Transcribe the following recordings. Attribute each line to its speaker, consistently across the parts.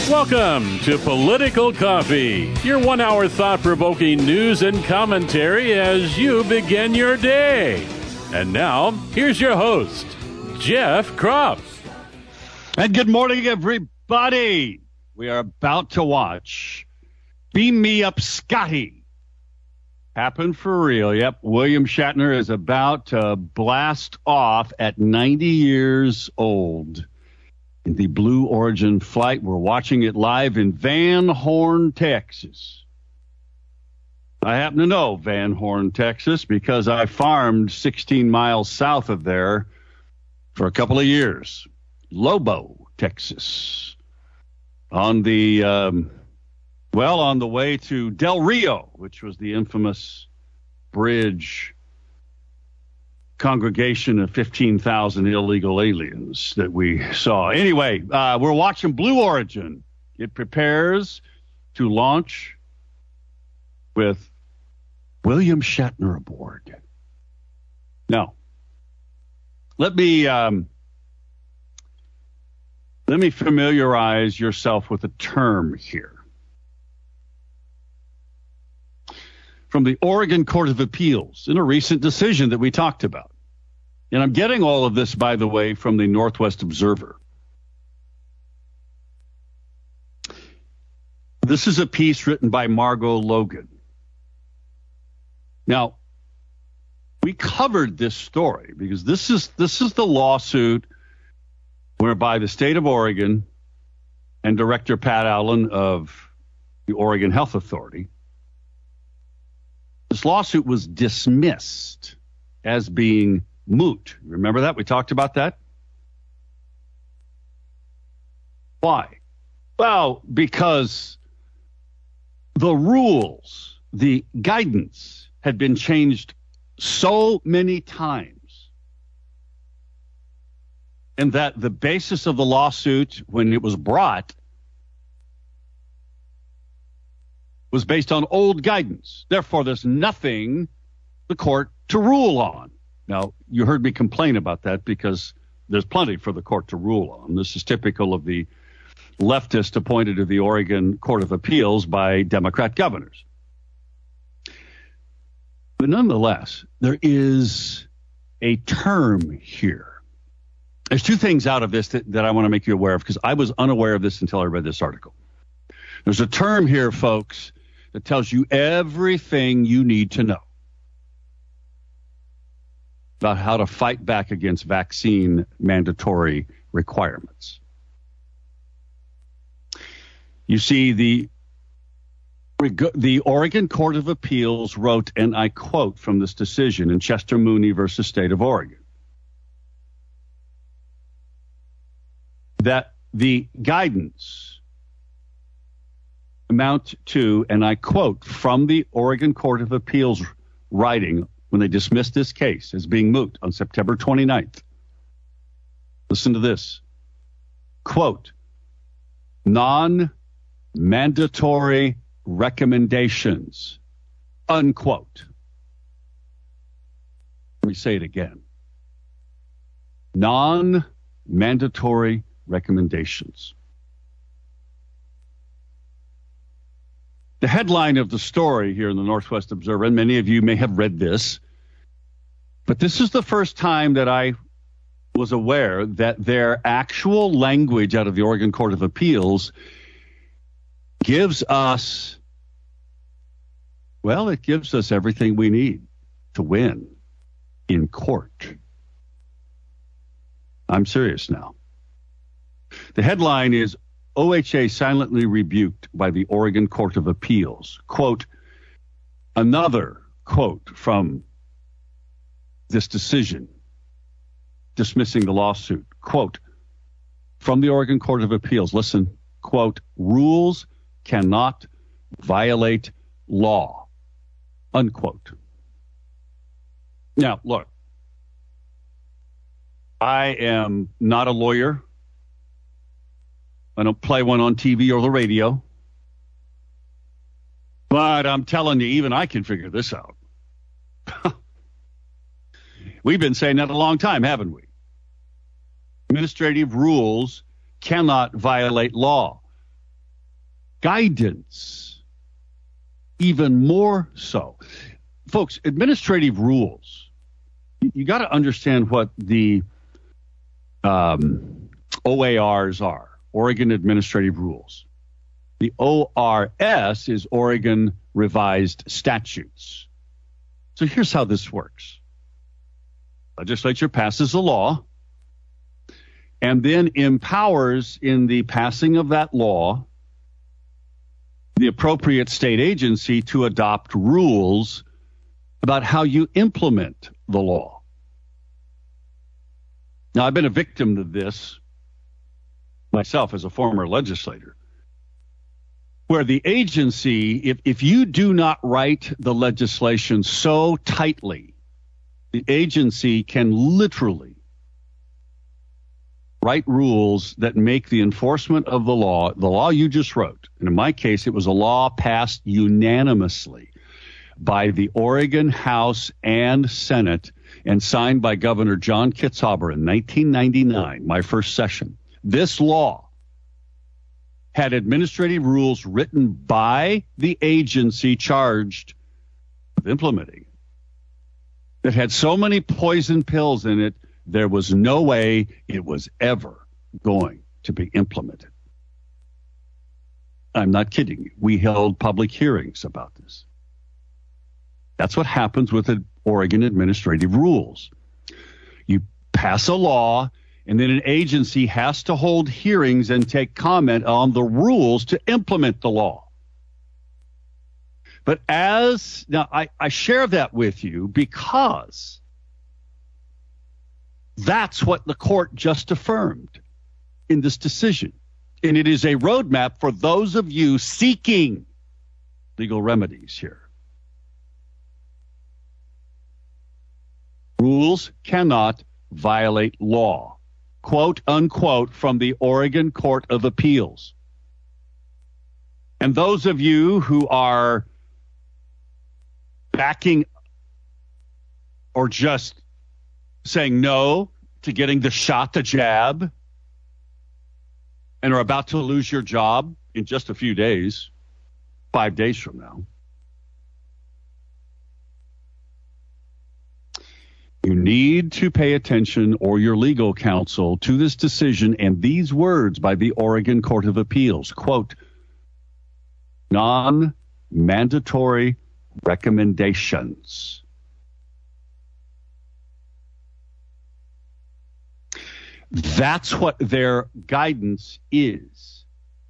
Speaker 1: Welcome to Political Coffee, your 1 hour thought-provoking news and commentary as you begin your day. And now, here's your host, Jeff Kropf.
Speaker 2: And good morning, everybody. We are about to watch Beam Me Up Scotty happen for real. Yep, William Shatner is about to blast off at 90 years old. In the Blue Origin flight, we're watching it live in Van Horn, Texas. I happen to know Van Horn, Texas, because I farmed 16 miles south of there for a couple of years. Lobo, Texas. On the, on the way to Del Rio, which was the infamous bridge congregation of 15,000 illegal aliens that we saw. Anyway, we're watching Blue Origin. It prepares to launch with William Shatner aboard. Now, let me familiarize yourself with a term here. From the Oregon Court of Appeals in a recent decision that we talked about. And I'm getting all of this, by the way, from the Northwest Observer. This is a piece written by Margot Logan. Now, we covered this story because this is the lawsuit whereby the state of Oregon and Director Pat Allen of the Oregon Health Authority, this lawsuit was dismissed as being moot. Remember that? We talked about that. Why? Well, because the rules, the guidance had been changed so many times, and that the basis of the lawsuit when it was brought was based on old guidance. Therefore, there's nothing the court to rule on. Now, you heard me complain about that because there's plenty for the court to rule on. This is typical of the leftist appointed to the Oregon Court of Appeals by Democrat governors. But nonetheless, there is a term here. There's two things out of this that I want to make you aware of because I was unaware of this until I read this article. There's a term here, folks, that tells you everything you need to know about how to fight back against vaccine mandatory requirements. You see, the Oregon Court of Appeals wrote, and I quote from this decision in Chester Mooney versus State of Oregon, that the guidance amount to, and I quote from the Oregon Court of Appeals writing when they dismissed this case as being moot on September 29th. Listen to this. Quote, non-mandatory recommendations, unquote. Let me say it again. Non-mandatory recommendations. The headline of the story here in the Northwest Observer, and many of you may have read this, but this is the first time that I was aware that their actual language out of the Oregon Court of Appeals gives us, well, it gives us everything we need to win in court. I'm serious now. The headline is, OHA silently rebuked by the Oregon Court of Appeals. Quote, another quote from this decision dismissing the lawsuit. Quote, from the Oregon Court of Appeals, listen, quote, rules cannot violate law, unquote. Now, look, I am not a lawyer. I don't play one on TV or the radio. But I'm telling you, even I can figure this out. We've been saying that a long time, haven't we? Administrative rules cannot violate law. guidance, even more so. Folks, administrative rules, you got to understand what the OARs are, Oregon Administrative Rules. The ORS is Oregon Revised Statutes. So here's how this works. Legislature passes a law and then empowers in the passing of that law the appropriate state agency to adopt rules about how you implement the law. Now, I've been a victim of this myself as a former legislator, where the agency, if you do not write the legislation so tightly, the agency can literally write rules that make the enforcement of the law you just wrote, and in my case, it was a law passed unanimously by the Oregon House and Senate and signed by Governor John Kitzhaber in 1999, my first session. This law had administrative rules written by the agency charged with implementing that had so many poison pills in it, there was no way it was ever going to be implemented. I'm not kidding you. We held public hearings about this. That's what happens with the Oregon administrative rules. You pass a law, and then an agency has to hold hearings and take comment on the rules to implement the law. But I share that with you because that's what the court just affirmed in this decision. And it is a roadmap for those of you seeking legal remedies here. Rules cannot violate law, quote unquote, from the Oregon Court of Appeals. And those of you who are backing or just saying no to getting the shot, the jab, and are about to lose your job in just a few days, 5 days from now, you need to pay attention, or your legal counsel, to this decision and these words by the Oregon Court of Appeals, quote, non-mandatory recommendations. That's what their guidance is.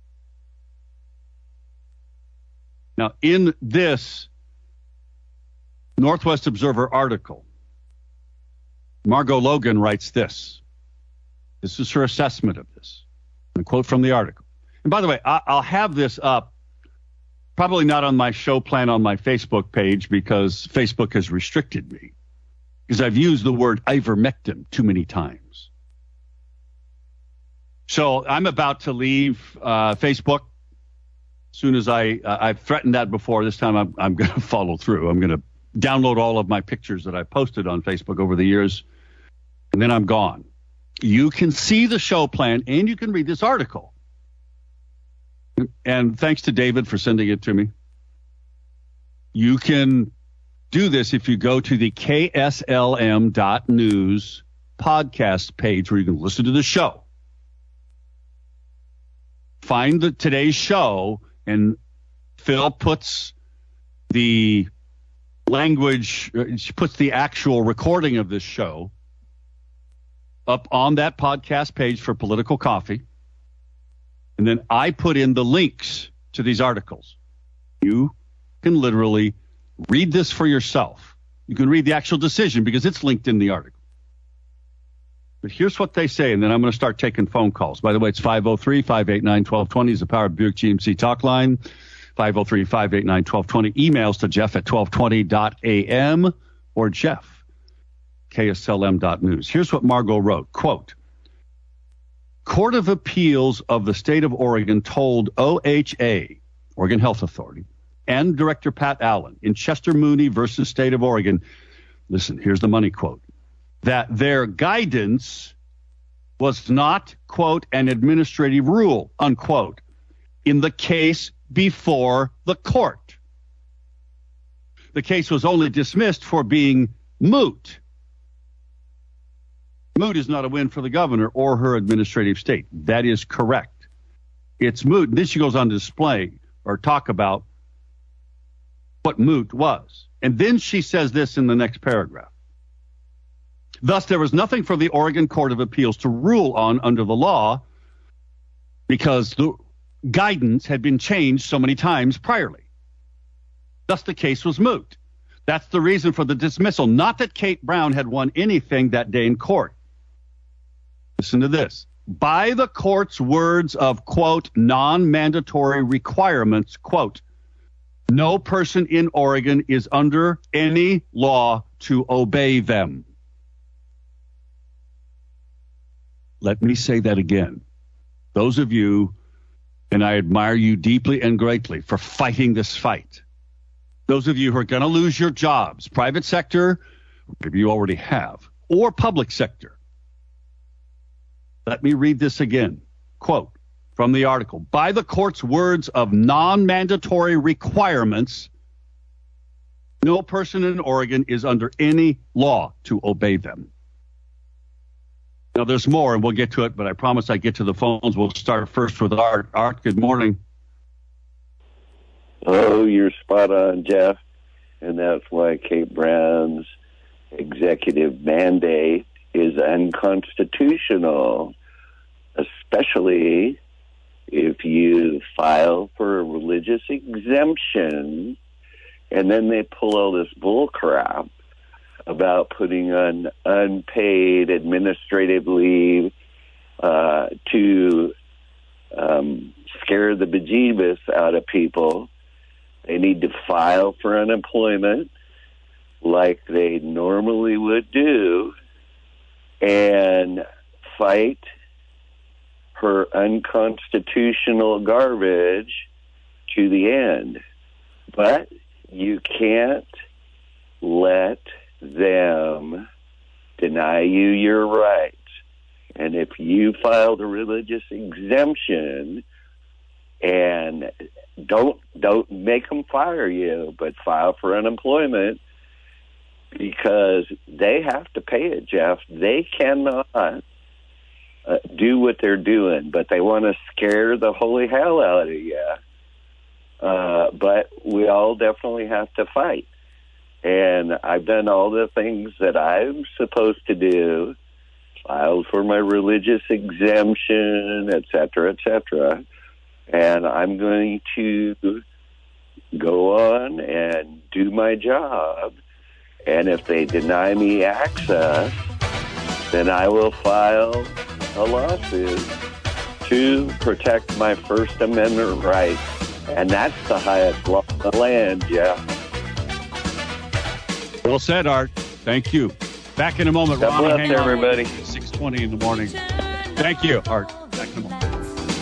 Speaker 2: Now, in this Northwest Observer article, Margot Logan writes this. This is her assessment of this. A quote from the article. And by the way, I'll have this up, probably not on my show plan on my Facebook page, because Facebook has restricted me, because I've used the word ivermectin too many times. So I'm about to leave Facebook. As soon as I've threatened that before, this time I'm going to follow through. I'm going to download all of my pictures that I posted on Facebook over the years, and then I'm gone. You can see the show plan, and you can read this article. And thanks to David for sending it to me. You can do this if you go to the KSLM.news podcast page, where you can listen to the show. Find today's show, and Phil puts the language, she puts the actual recording of this show up on that podcast page for Political Coffee. And then I put in the links to these articles. You can literally read this for yourself. You can read the actual decision because it's linked in the article. But here's what they say, and then I'm going to start taking phone calls. By the way, it's 503-589-1220 is the Power Buick GMC talk line. 503-589-1220. Emails to jeff@1220.am or jeff, KSLM.news. Here's what Margot wrote. Quote, Court of Appeals of the State of Oregon told OHA, Oregon Health Authority, and Director Pat Allen in Chester Mooney versus State of Oregon, listen, here's the money quote, that their guidance was not, quote, an administrative rule, unquote. in the case before the court. The case was only dismissed for being moot. Moot is not a win for the governor or her administrative state. That is correct. It's moot. And then she goes on to display or talk about what moot was. And then she says this in the next paragraph. Thus, there was nothing for the Oregon Court of Appeals to rule on under the law because the guidance had been changed so many times priorly. Thus, the case was moot. That's the reason for the dismissal. Not that Kate Brown had won anything that day in court. Listen to this. By the court's words of, quote, non-mandatory requirements, quote, no person in Oregon is under any law to obey them. Let me say that again. Those of you, and I admire you deeply and greatly for fighting this fight. Those of you who are going to lose your jobs, private sector, maybe you already have, or public sector. Let me read this again. Quote from the article. By the court's words of non-mandatory requirements, no person in Oregon is under any law to obey them. Now, there's more, and we'll get to it, but I promise I get to the phones. We'll start first with Art. Art, good morning.
Speaker 3: Oh, you're spot on, Jeff. And that's why Kate Brown's executive mandate is unconstitutional, especially if you file for a religious exemption and then they pull all this bull crap about putting on unpaid administrative leave to scare the bejeebus out of people. They need to file for unemployment like they normally would do and fight her unconstitutional garbage to the end. But you can't let them deny you your rights. And if you filed a religious exemption, and don't make them fire you, but file for unemployment, because they have to pay it, Jeff. They cannot do what they're doing, but they want to scare the holy hell out of you. But we all definitely have to fight. And I've done all the things that I'm supposed to do, filed for my religious exemption, et cetera, et cetera. And I'm going to go on and do my job. And if they deny me access, then I will file a lawsuit to protect my First Amendment rights. And that's the highest law in the land, Jeff.
Speaker 2: Well said, Art. Thank you. Back in a moment.
Speaker 3: God bless everybody.
Speaker 2: 6:20 in the morning. Thank you, Art. Back in a moment.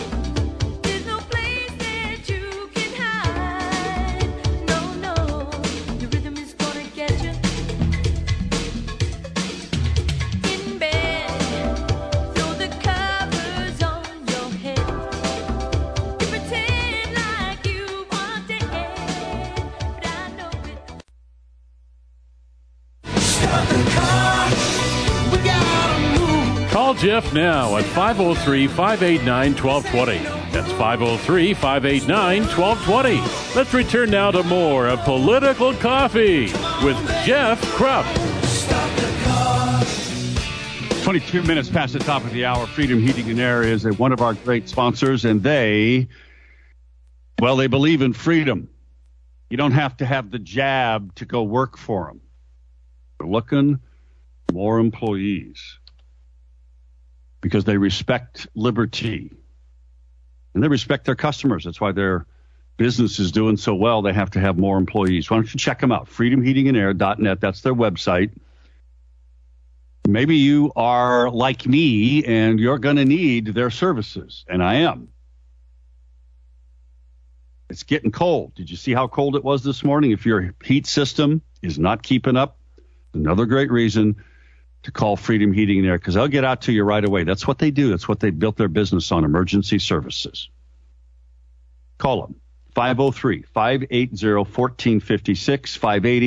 Speaker 1: Call Jeff now at 503-589-1220. That's 503-589-1220. Let's return now to more of Political Coffee with Jeff Krupp.
Speaker 2: 22 minutes past the top of the hour. Freedom Heating and Air is one of our great sponsors, and they believe in freedom. You don't have to have the jab to go work for them. They're looking for more employees because they respect liberty and they respect their customers. That's why their business is doing so well. They have to have more employees. Why don't you check them out? freedomheatingandair.net. That's their website. Maybe you are like me and you're going to need their services, and I am. It's getting cold. Did you see how cold it was this morning? If your heat system is not keeping up, another great reason to call Freedom Heating and Air, because they'll get out to you right away. That's what they do. That's what they built their business on, emergency services. Call them. 503-580-1456,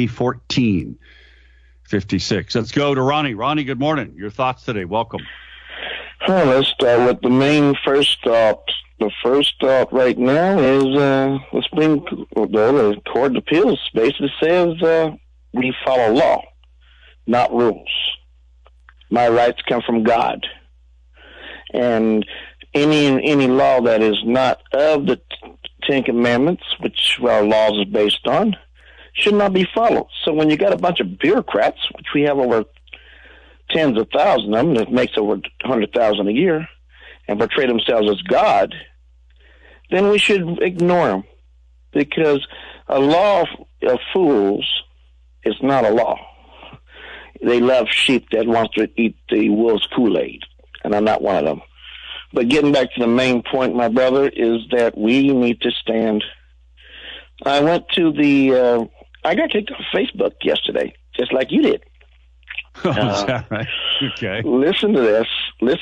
Speaker 2: 580-1456. Let's go to Ronnie. Ronnie, good morning. Your thoughts today. Welcome.
Speaker 4: Let's start with the main first thought. The first thought right now is the Court of Appeals basically says we follow law, not rules. My rights come from God. And any law that is not of the Ten Commandments, which our laws is based on, should not be followed. So when you got a bunch of bureaucrats, which we have over tens of thousands of them, that makes over 100,000 a year, and portray themselves as God, then we should ignore them, because a law of fools is not a law. They love sheep that wants to eat the wolf's Kool-Aid, and I'm not one of them. But getting back to the main point, my brother, is that we need to stand. I went to I got kicked off Facebook yesterday, just like you did.
Speaker 2: Oh, is that right? Okay.
Speaker 4: Listen to this.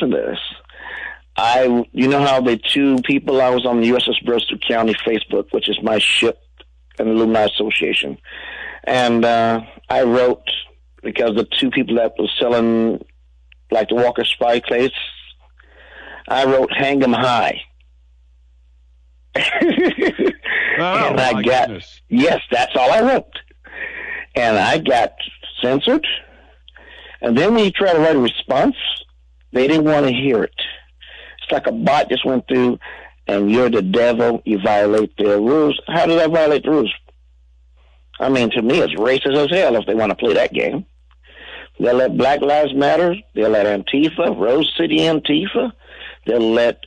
Speaker 4: You know how the two people, I was on the USS Bristol County Facebook, which is my ship and alumni association. And I wrote, because the two people that was selling, like the Walker Spy case, I wrote, hang 'em high. And I got, goodness. Yes, that's all I wrote. And I got censored. And then when you try to write a response, they didn't want to hear it. It's like a bot just went through, and you're the devil, you violate their rules. How did I violate the rules? I mean, to me, it's racist as hell if they want to play that game. They'll let Black Lives Matter, they'll let Antifa, Rose City Antifa, they'll let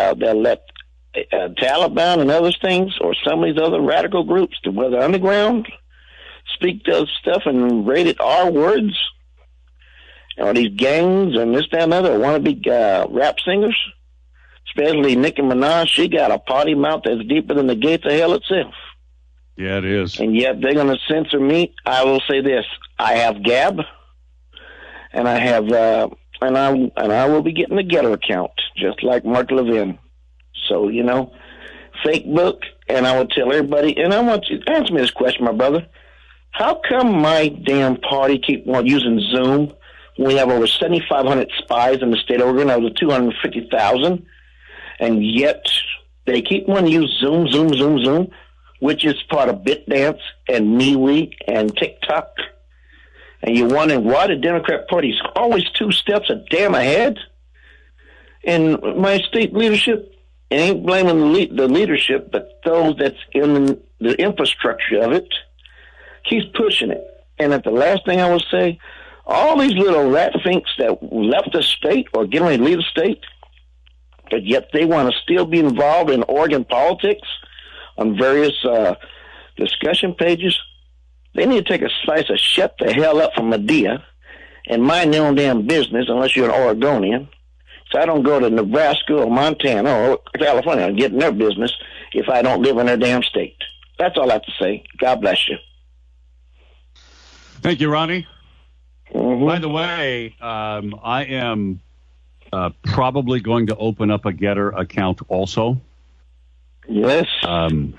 Speaker 4: Taliban and other things, or some of these other radical groups, the Weather Underground, speak those stuff and rated R words. Or these gangs and this, that, and other wannabe rap singers, especially Nicki Minaj. She got a potty mouth that's deeper than the gates of hell itself.
Speaker 2: Yeah, it is.
Speaker 4: And yet they're going to censor me. I will say this: I have Gab, and I have, and I will be getting a Getter account, just like Mark Levin. So Facebook, and I will tell everybody. And I want you to answer me this question, my brother: how come my damn party keep on using Zoom? We have over 7,500 spies in the state of Oregon, over 250,000, and yet they keep wanting to use Zoom, which is part of BitDance and MeWe and TikTok. And you're wondering why the Democrat Party is always 2 steps a damn ahead. And my state leadership, it ain't blaming the leadership, but those that's in the infrastructure of it, keeps pushing it. And at the last thing I will say, all these little rat finks that left the state or getting ready to leave the state, but yet they want to still be involved in Oregon politics on various discussion pages, they need to take a slice of shut the hell up from Medea and mind their own damn business unless you're an Oregonian. So I don't go to Nebraska or Montana or California and get in their business if I don't live in their damn state. That's all I have to say. God bless you.
Speaker 2: Thank you, Ronnie.
Speaker 4: Mm-hmm.
Speaker 2: By the way, I am probably going to open up a Getter account also.
Speaker 4: Yes.
Speaker 2: I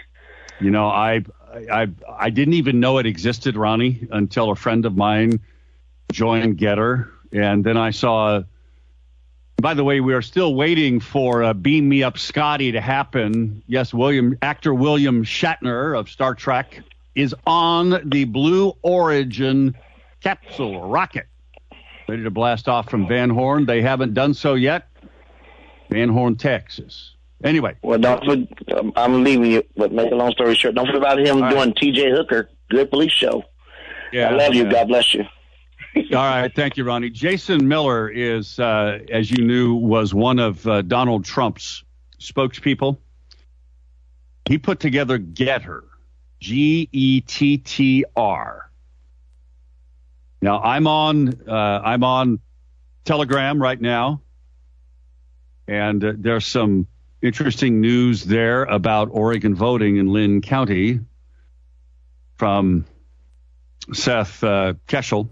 Speaker 2: didn't even know it existed, Ronnie, until a friend of mine joined Getter, and then I saw. By the way, we are still waiting for Beam Me Up Scotty to happen. Yes, actor William Shatner of Star Trek is on the Blue Origin capsule rocket, ready to blast off from Van Horn. They haven't done so yet. Van Horn, Texas. Anyway.
Speaker 4: Well, I'm leaving you, but make a long story short, don't forget about him doing T.J. Hooker, Good Police Show. Yeah, I love you. God bless you.
Speaker 2: All right. Thank you, Ronnie. Jason Miller is, as you knew, was one of Donald Trump's spokespeople. He put together Getter, Gettr. Now I'm on Telegram right now, and there's some interesting news there about Oregon voting in Lynn County from Seth Keshel.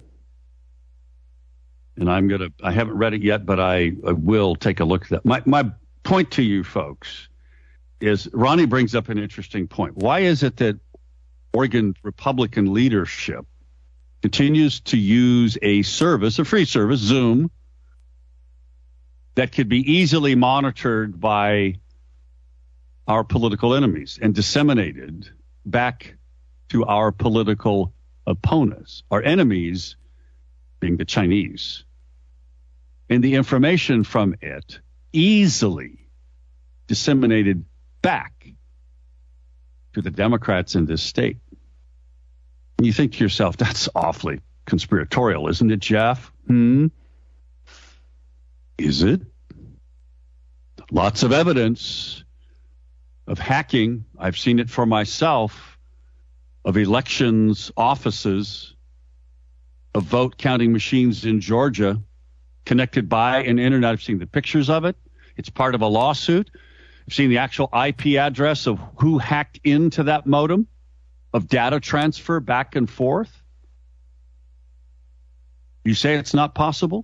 Speaker 2: And I haven't read it yet, but I will take a look at that. My point to you folks is Ronnie brings up an interesting point. Why is it that Oregon Republican leadership continues to use a service, a free service, Zoom, that could be easily monitored by our political enemies and disseminated back to our political opponents, our enemies being the Chinese, and the information from it easily disseminated back to the Democrats in this state? And you think to yourself, that's awfully conspiratorial, isn't it, Jeff? Is it? Lots of evidence of hacking. I've seen it for myself, of elections offices, of vote counting machines in Georgia connected by an internet. I've seen the pictures of it. It's part of a lawsuit. I've seen the actual IP address of who hacked into that modem, of data transfer back and forth. You say it's not possible?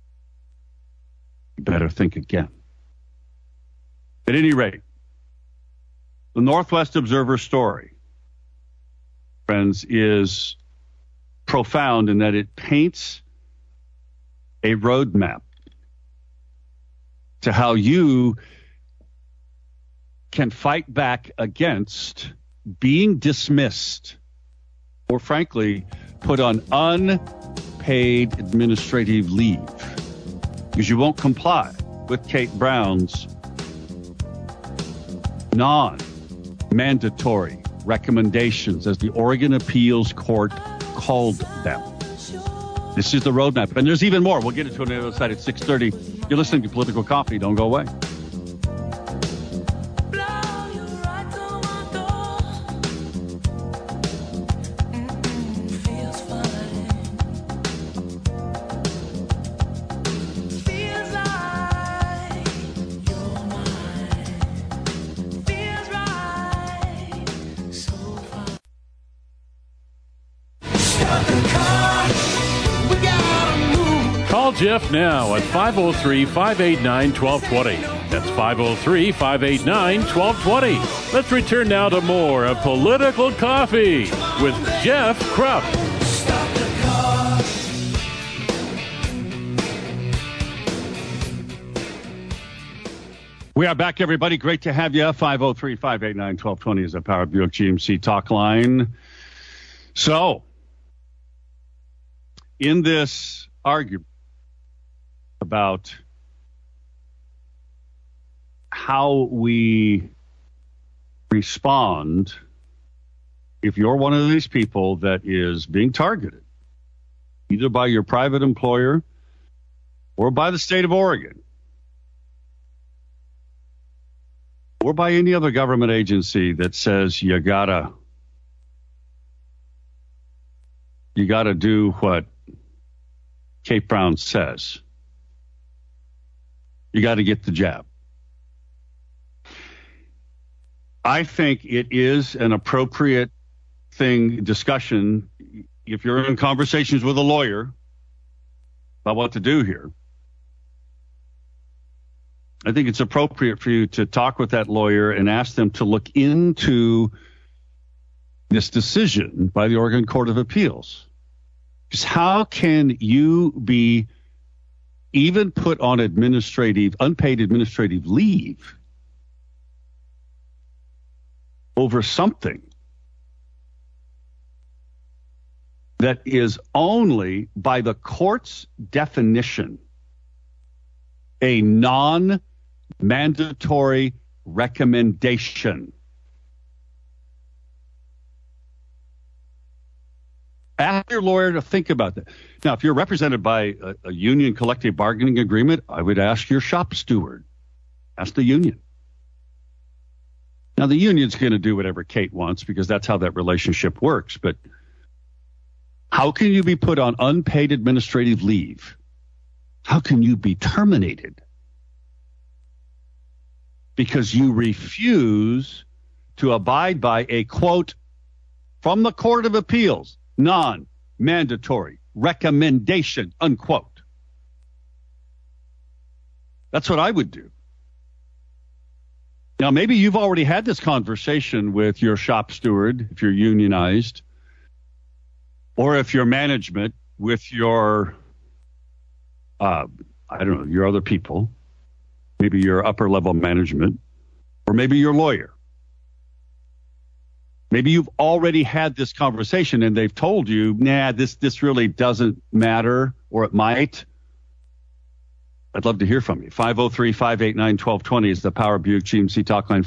Speaker 2: You better think again. At any rate, the Northwest Observer story, friends, is profound in that it paints a roadmap to how you can fight back against being dismissed or, frankly, put on unpaid administrative leave because you won't comply with Kate Brown's non-mandatory recommendations, as the Oregon Appeals Court called them. This is the roadmap. And there's even more. We'll get into it on the other side at 6:30. You're listening to Political Coffee. Don't go away.
Speaker 1: Call Jeff now at 503-589-1220. That's 503-589-1220. Let's return now to more of Political Coffee with Jeff Krupp.
Speaker 2: We are back, everybody. Great to have you. 503-589-1220 is a Power Buick GMC talk line. So, in this argument about how we respond if you're one of these people that is being targeted, either by your private employer or by the state of Oregon, or by any other government agency that says you gotta do what Kate Brown says. You got to get the jab. I think it is an appropriate discussion if you're in conversations with a lawyer about what to do here. I think it's appropriate for you to talk with that lawyer and ask them to look into this decision by the Oregon Court of Appeals. Because how can you be even put on unpaid administrative leave over something that is only, by the court's definition, a non-mandatory recommendation? Ask your lawyer to think about that. Now, if you're represented by a union collective bargaining agreement, I would ask your shop steward. Ask the union. Now, the union's going to do whatever Kate wants because that's how that relationship works. But how can you be put on unpaid administrative leave? How can you be terminated because you refuse to abide by a, quote, from the Court of Appeals, non-mandatory recommendation, unquote? That's what I would do. Now, maybe you've already had this conversation with your shop steward, if you're unionized, or if you're management with your, I don't know, your other people, maybe your upper level management, or maybe your lawyer. Maybe you've already had this conversation and they've told you, nah, this really doesn't matter, or it might. I'd love to hear from you. 503-589-1220 is the Power Buick GMC talk line,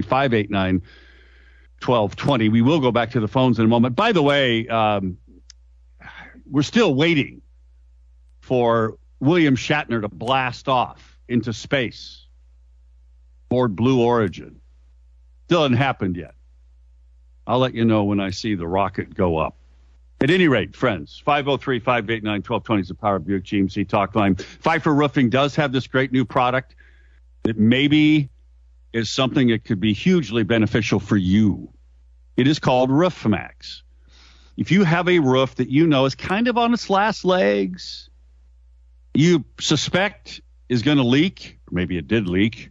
Speaker 2: 503-589-1220. We will go back to the phones in a moment. By the way, we're still waiting for William Shatner to blast off into space aboard Blue Origin. Still hasn't happened yet. I'll let you know when I see the rocket go up. At any rate, friends, 503-589-1220 is the Power Buick GMC talk line. Pfeiffer Roofing does have this great new product that maybe is something that could be hugely beneficial for you. It is called Roof Max. If you have a roof that you know is kind of on its last legs, you suspect is going to leak, or maybe it did leak,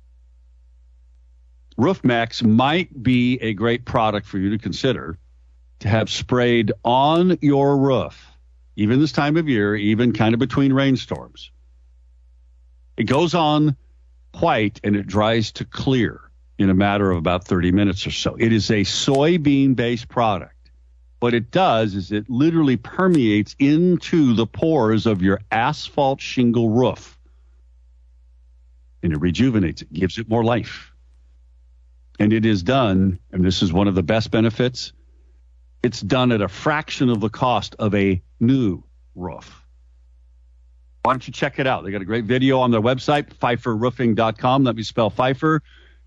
Speaker 2: Roof Max might be a great product for you to consider to have sprayed on your roof, even this time of year, even kind of between rainstorms. It goes on white and it dries to clear in a matter of about 30 minutes or so. It is a soybean-based product. What it does is it literally permeates into the pores of your asphalt shingle roof. And it rejuvenates it, gives it more life. And it is done, and this is one of the best benefits, it's done at a fraction of the cost of a new roof. Why don't you check it out? They got a great video on their website, PfeifferRoofing.com. Let me spell Pfeiffer,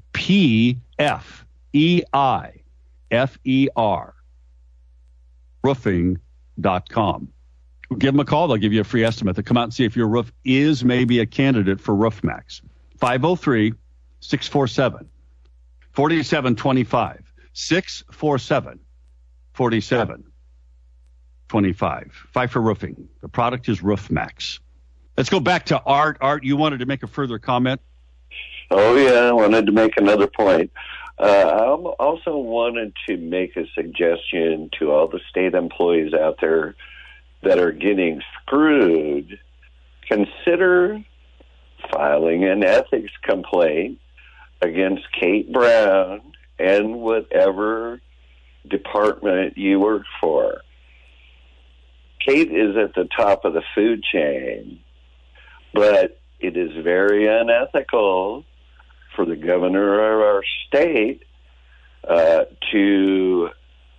Speaker 2: P-F-E-I-F-E-R, roofing.com. Give them a call. They'll give you a free estimate. They'll come out and see if your roof is maybe a candidate for Roof Max. 503-647-4725. 647-4725. Pfeiffer Roofing. The product is Roof Max. Let's go back to Art. Art, you wanted to make a further comment?
Speaker 3: Oh, yeah, I wanted to make another point. I also wanted to make a suggestion to all the state employees out there that are getting screwed. Consider filing an ethics complaint against Kate Brown and whatever department you work for. Kate is at the top of the food chain, but it is very unethical for the governor of our state to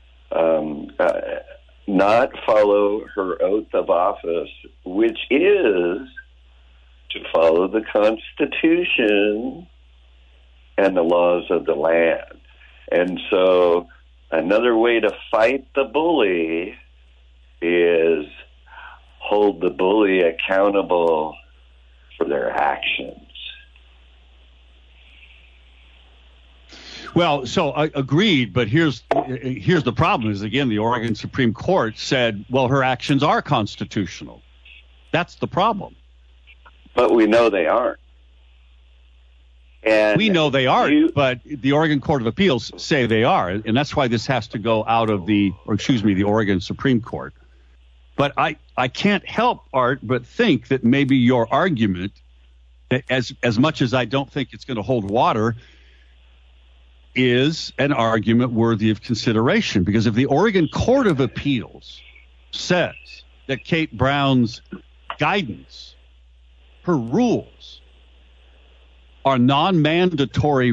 Speaker 3: not follow her oath of office, which is to follow the Constitution and the laws of the land. And so another way to fight the bully is hold the bully accountable for their actions.
Speaker 2: Well, so I agreed, but here's the problem is, again, the Oregon Supreme Court said, well, her actions are constitutional. That's the problem.
Speaker 3: But we know they aren't. And
Speaker 2: we know they aren't, but the Oregon Court of Appeals say they are, and that's why this has to go out of the Oregon Supreme Court. But I can't help, Art, but think that maybe your argument, that as much as I don't think it's going to hold water, is an argument worthy of consideration. Because if the Oregon Court of Appeals says that Kate Brown's guidance, her rules, are non-mandatory,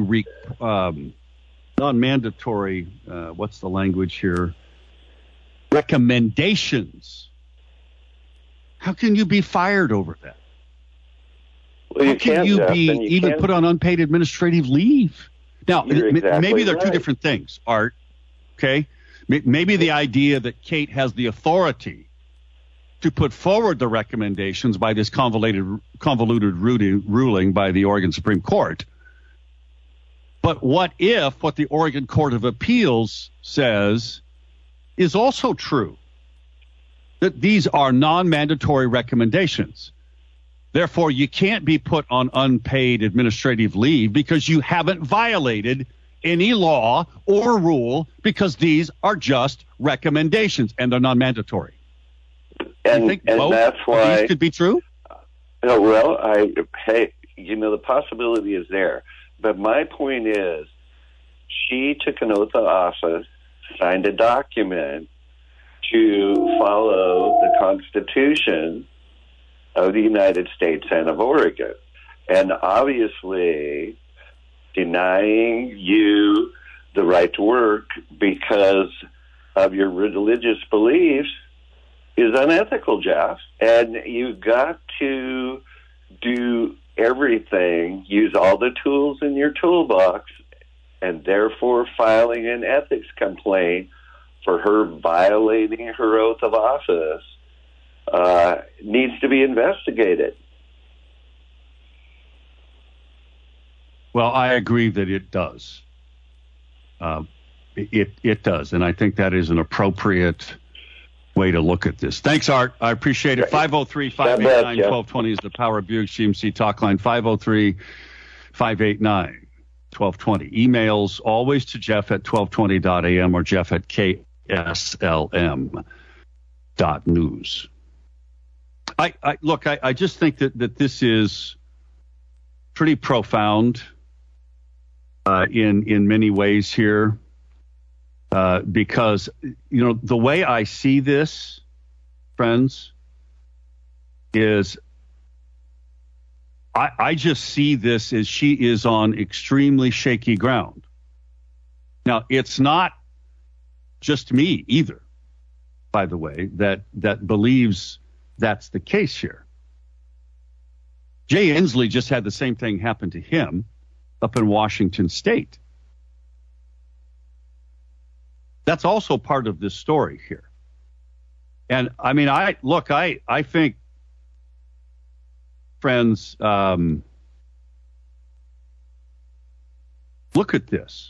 Speaker 2: what's the language here? Recommendations. How can you be fired over that?
Speaker 3: Well,
Speaker 2: How can you be even put on unpaid administrative leave? Now, maybe they're two different things, Art, okay? Maybe the idea that Kate has the authority to put forward the recommendations by this convoluted ruling by the Oregon Supreme Court. But what if what the Oregon Court of Appeals says is also true? That these are non-mandatory recommendations. Therefore, you can't be put on unpaid administrative leave because you haven't violated any law or rule, because these are just recommendations and they're non-mandatory.
Speaker 3: And,
Speaker 2: you think
Speaker 3: and
Speaker 2: both
Speaker 3: that's
Speaker 2: of
Speaker 3: why
Speaker 2: these could be true?
Speaker 3: Well, the possibility is there. But my point is, she took an oath of office, signed a document to follow the Constitution of the United States and of Oregon. And obviously, denying you the right to work because of your religious beliefs is unethical, Jeff. And you've got to do everything, use all the tools in your toolbox, and therefore filing an ethics complaint for her violating her oath of office needs to be investigated.
Speaker 2: Well, I agree that it does. It does, and I think that is an appropriate way to look at this. Thanks, Art. I appreciate it. 503-589-1220 is the Power Buick GMC talk line. 503-589-1220. Emails always to Jeff at 1220.am or Jeff at KSLM.news. I just think that this is pretty profound in many ways here, because the way I see this, friends, is I just see this as she is on extremely shaky ground. Now, it's not just me either, by the way, that believes that's the case here. Jay Inslee just had the same thing happen to him up in Washington State. That's also part of this story here. And I mean, I think, friends, look at this.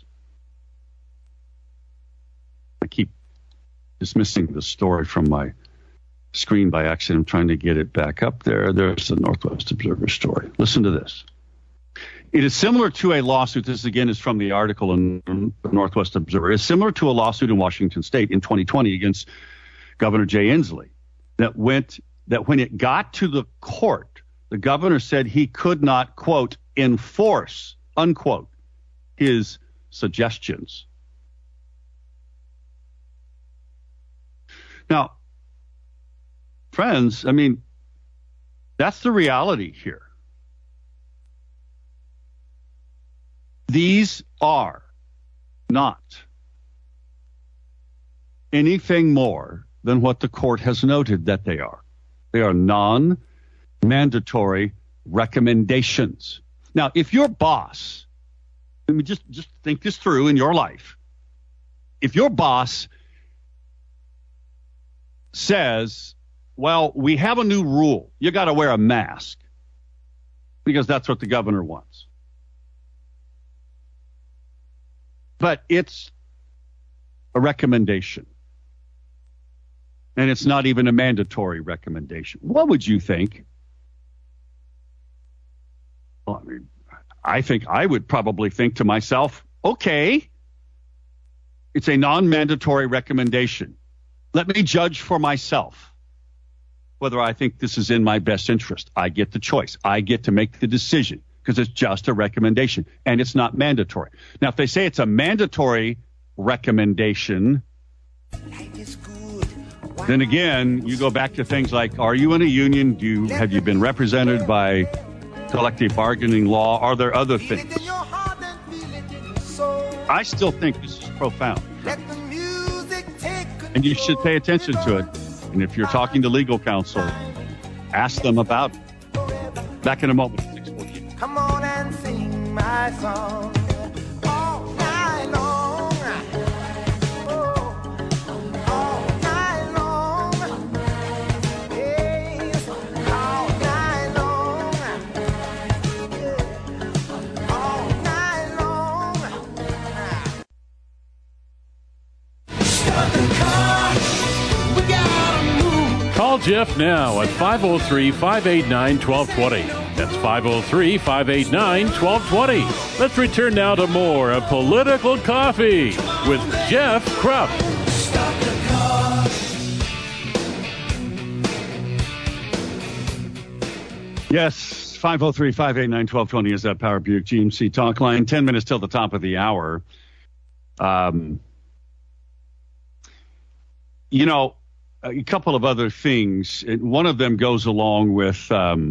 Speaker 2: I keep dismissing the story from my screen by accident. I'm trying to get it back up there. There's the Northwest Observer story. Listen to this. It is similar to a lawsuit. This, again, is from the article in the Northwest Observer. It's similar to a lawsuit in Washington State in 2020 against Governor Jay Inslee that when it got to the court, the governor said he could not, quote, enforce, unquote, his suggestions. Now, friends, I mean, that's the reality here. These are not anything more than what the court has noted that they are. They are non-mandatory recommendations. Now, if your boss, let me just think this through in your life. If your boss says, well, we have a new rule. You got to wear a mask because that's what the governor wants. But it's a recommendation. And it's not even a mandatory recommendation. What would you think? Well, I think I would probably think to myself, okay, it's a non-mandatory recommendation. Let me judge for myself whether I think this is in my best interest. I get the choice. I get to make the decision because it's just a recommendation and it's not mandatory. Now, if they say it's a mandatory recommendation, then again, you go back to things like, are you in a union? Have you been represented by collective bargaining law? Are there other things? I still think this is profound. And you should pay attention to it. And if you're talking to legal counsel, ask them about it. Back in a moment. 6:14.
Speaker 5: Come on and sing my song. All night long. All night long. Yes, all night long. Yeah. All night long.
Speaker 1: Call Jeff now at 503-589-1220. That's 503-589-1220. Let's return now to more of Political Coffee with Jeff Krupp.
Speaker 2: Yes, 503-589-1220 is that Power Buick GMC talk line. 10 minutes till the top of the hour. You know, a couple of other things. One of them goes along with,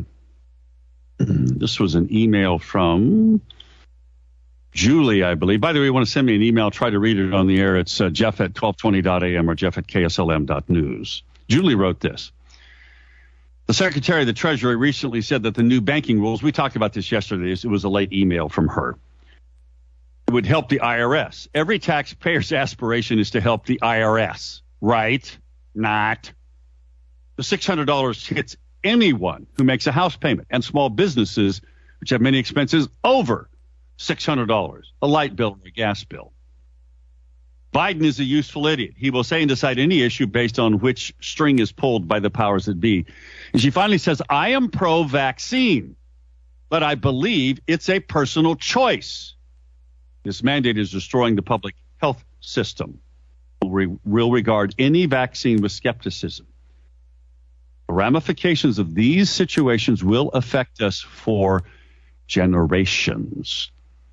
Speaker 2: this was an email from Julie, I believe. By the way, you want to send me an email, try to read it on the air. It's Jeff at 1220.am or Jeff at KSLM.news. Julie wrote this. The Secretary of the Treasury recently said that the new banking rules, we talked about this yesterday, it was a late email from her, it would help the IRS. Every taxpayer's aspiration is to help the IRS, right? Not. The $600 hits anyone who makes a house payment and small businesses, which have many expenses over $600, a light bill or a gas bill. Biden is a useful idiot. He will say and decide any issue based on which string is pulled by the powers that be. And she finally says, I am pro-vaccine, but I believe it's a personal choice. This mandate is destroying the public health system. We'll regard any vaccine with skepticism. The ramifications of these situations will affect us for generations.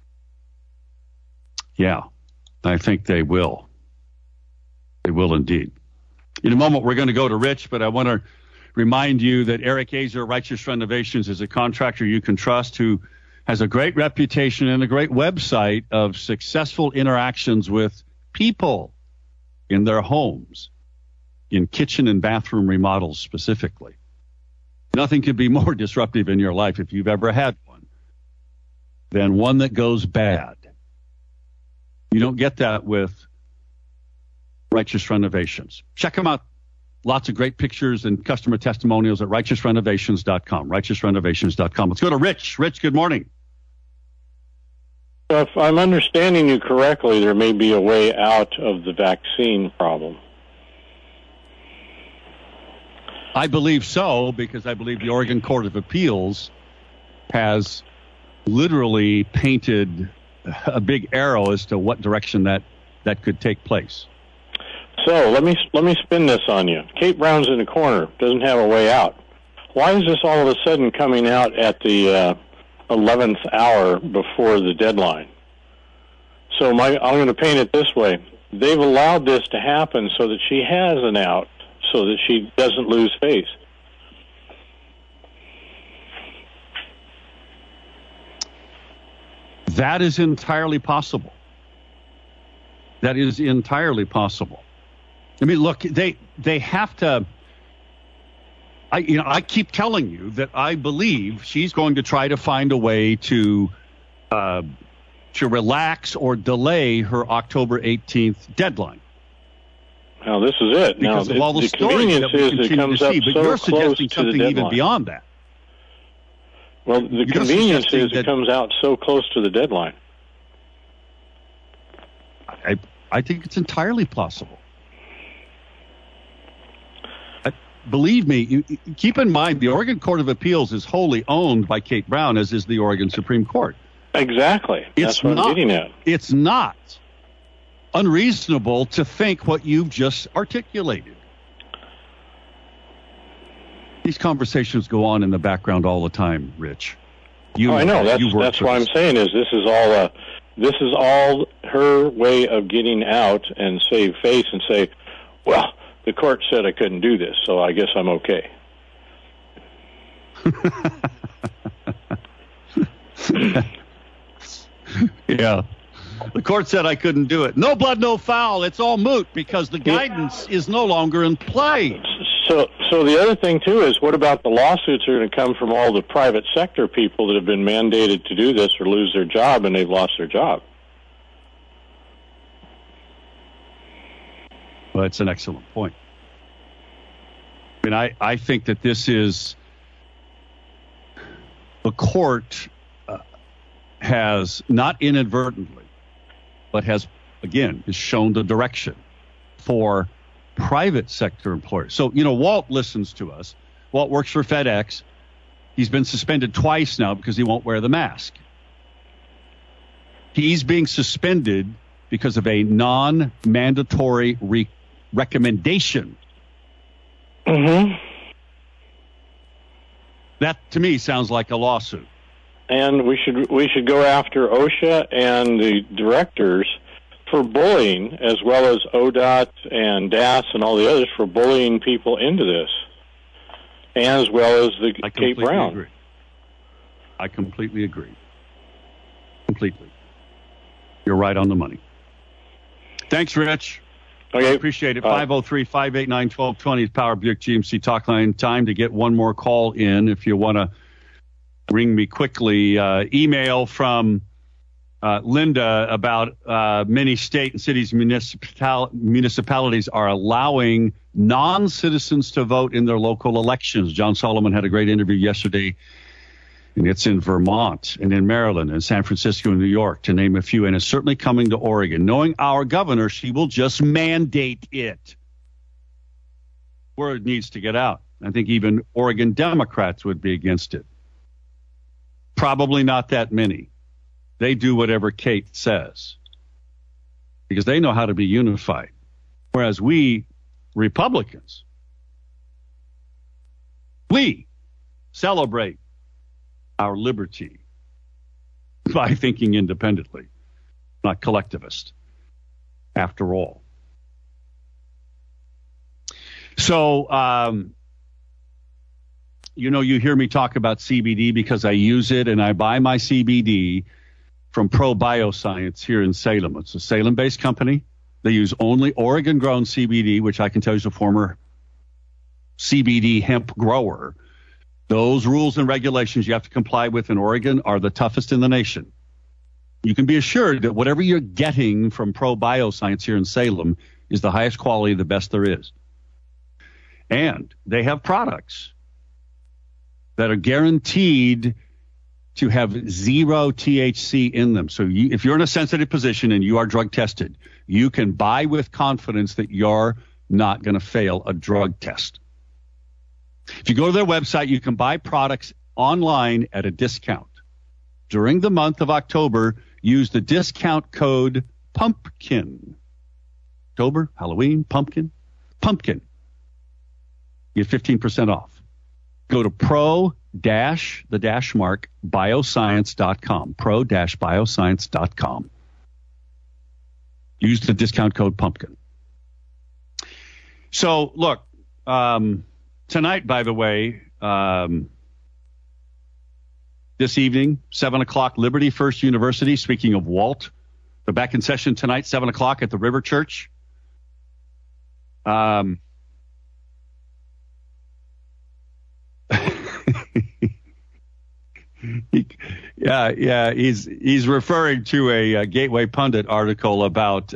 Speaker 2: Yeah. I think they will. They will indeed. In a moment, we're going to go to Rich, but I want to remind you that Eric Azer, Righteous Renovations, is a contractor you can trust who has a great reputation and a great website of successful interactions with people in their homes, in kitchen and bathroom remodels specifically. Nothing could be more disruptive in your life if you've ever had one than one that goes bad. You don't get that with Righteous Renovations. Check them out. Lots of great pictures and customer testimonials at righteousrenovations.com. Righteousrenovations.com. Let's go to Rich. Rich, good morning.
Speaker 6: If I'm understanding you correctly, there may be a way out of the vaccine problem.
Speaker 2: I believe so, because I believe the Oregon Court of Appeals has literally painted a big arrow as to what direction that could take place.
Speaker 6: So let me spin this on you. Kate Brown's in the corner, doesn't have a way out. Why is this all of a sudden coming out at the 11th hour before the deadline? So I'm going to paint it this way. They've allowed this to happen so that she has an out, so that she doesn't lose face.
Speaker 2: That is entirely possible. That is entirely possible. I mean, look, they have to. I keep telling you that I believe she's going to try to find a way to relax or delay her October 18th deadline.
Speaker 6: Now this is it.
Speaker 2: Because
Speaker 6: now
Speaker 2: of all the stories that we continue to see, but you're suggesting something even beyond that.
Speaker 6: Well, the convenience is it comes out so close to the deadline.
Speaker 2: I think it's entirely possible. Believe me, keep in mind, the Oregon Court of Appeals is wholly owned by Kate Brown, as is the Oregon Supreme Court.
Speaker 6: Exactly. That's what I'm getting at.
Speaker 2: It's not unreasonable to think what you've just articulated. These conversations go on in the background all the time, Rich.
Speaker 6: I know. That's what I'm saying is this is all her way of getting out and save face and say, well, the court said I couldn't do this, so I guess I'm okay.
Speaker 2: Yeah. The court said I couldn't do it. No blood, no foul. It's all moot because the guidance is no longer in play.
Speaker 6: So the other thing, too, is what about the lawsuits that are going to come from all the private sector people that have been mandated to do this or lose their job and they've lost their job?
Speaker 2: Well, it's an excellent point. I mean, I think that this is the court has not inadvertently, but has, again, shown the direction for private sector employers. So, you know, Walt listens to us. Walt works for FedEx. He's been suspended twice now because he won't wear the mask. He's being suspended because of a non-mandatory recommendation.
Speaker 6: Mm-hmm.
Speaker 2: That, to me, sounds like a lawsuit.
Speaker 6: And we should go after OSHA and the directors for bullying, as well as ODOT and DAS and all the others for bullying people into this, as well as the Kate Brown.
Speaker 2: Agree. I completely agree. Completely. You're right on the money. Thanks, Rich.
Speaker 6: Okay.
Speaker 2: Appreciate it. 503-589-1220 is Power Buick GMC Talk Line. Time to get one more call in if you want to ring me quickly. Email from Linda about many state and cities municipalities are allowing non-citizens to vote in their local elections. John Solomon had a great interview yesterday, and it's in Vermont and in Maryland and San Francisco and New York, to name a few, and it's certainly coming to Oregon. Knowing our governor, she will just mandate it. Word needs to get out. I think even Oregon Democrats would be against it. Probably not that many. They do whatever Kate says because they know how to be unified. Whereas we Republicans, we celebrate our liberty by thinking independently, not collectivist, after all. So, you know, you hear me talk about CBD because I use it, and I buy my CBD from Pro Bioscience here in Salem. It's a Salem-based company. They use only Oregon-grown CBD, which I can tell you is a former CBD hemp grower. Those rules and regulations you have to comply with in Oregon are the toughest in the nation. You can be assured that whatever you're getting from Pro Bioscience here in Salem is the highest quality, the best there is. And they have products that are guaranteed to have zero THC in them. So if you're in a sensitive position and you are drug tested, you can buy with confidence that you're not going to fail a drug test. If you go to their website, you can buy products online at a discount. During the month of October, use the discount code PUMPKIN. October, Halloween, pumpkin. Get 15% off. Go to bioscience.com. Pro-bioscience.com. Use the discount code PUMPKIN. So, look, tonight, by the way, this evening, 7 o'clock, Liberty First University, speaking of Walt, they're back in session tonight, 7 o'clock at the River Church. He's referring to a Gateway Pundit article about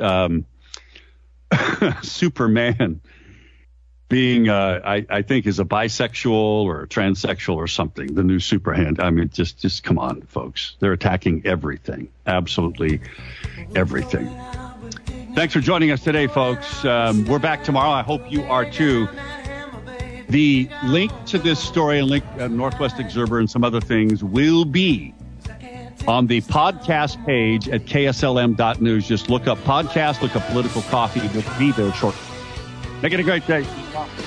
Speaker 2: Superman being, I think, is a bisexual or a transsexual or something, the new Superman. I mean, just come on, folks. They're attacking everything, absolutely everything. Thanks for joining us today, folks. We're back tomorrow. I hope you are too. The link to this story and link Northwest Observer and some other things will be on the podcast page at KSLM.news. Just look up podcast, look up Political Coffee. We'll be there shortly. Make it a great day.